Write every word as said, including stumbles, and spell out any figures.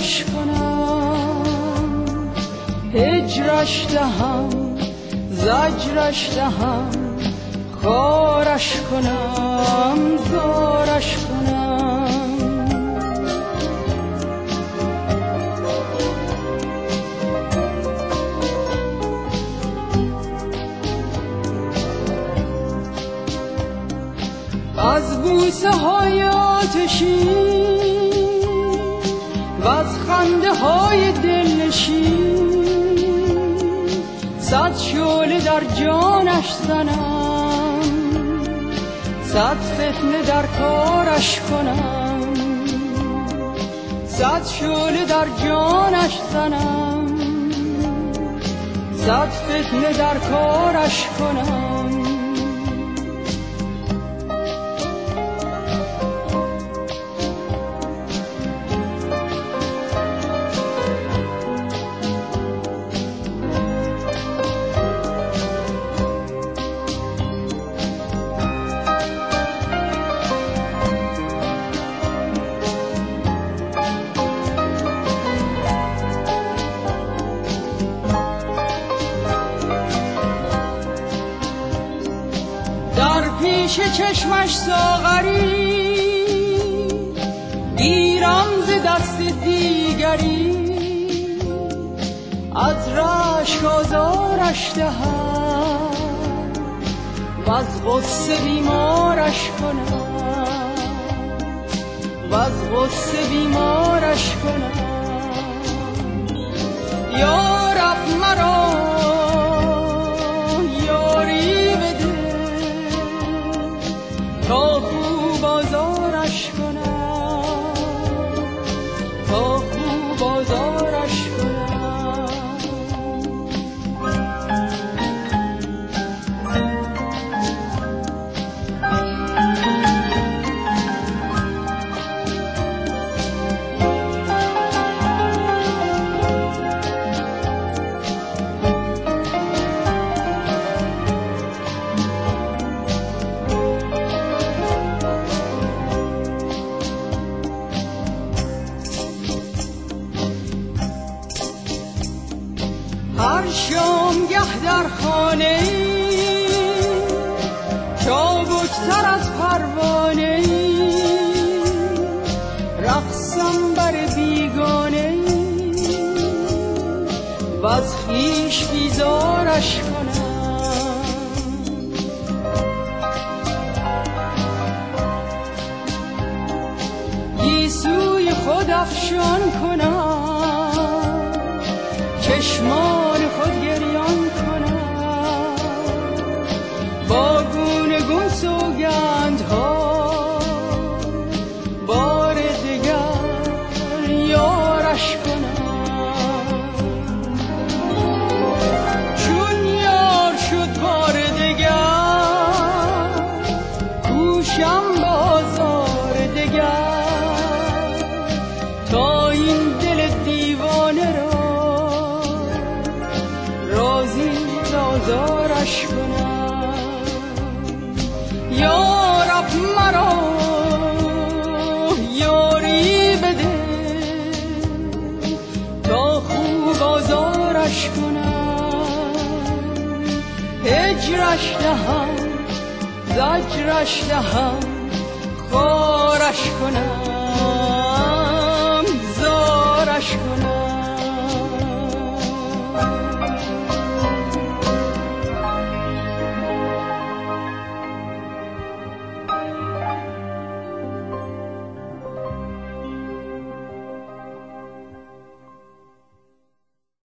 هجرش کنم، هجرش دهم، زجرش دهم، خارش کنم، زارش کنم. از بوسه های آتشین و از خنده های دلنشین، صد شعله در جانش زنم، صد فتنه در کارش کنم، صد شعله در جانش زنم، صد فتنه در کارش کنم. پیش چشمش ساغری گیرم ز دست دیگری، از رشک آزارش دهم و از غصه بیمارش کنم، و از غصه بیمارش کنم. یا رب مرا تا خوب آزارش کنم، تا خوب آزارش کنم. هر شامگه در خانه چابکتر از پروانه، رقصم بر بیگانه و از خویش بیزارش کنم. گیسوی خود افشان کنم، چشمان خود گریان کنم، با گونه گون سوگندها بار دگر یارش کنم. چون یار شد بار دگر کوشم بازار دگر، تا این دل دیوانه را رازی آزارش کنم. یا رب مرا یاری بده تا خوب آزارش کنم، هجرش دهم، زجرش دهم، خارش کنم، زارش کنم.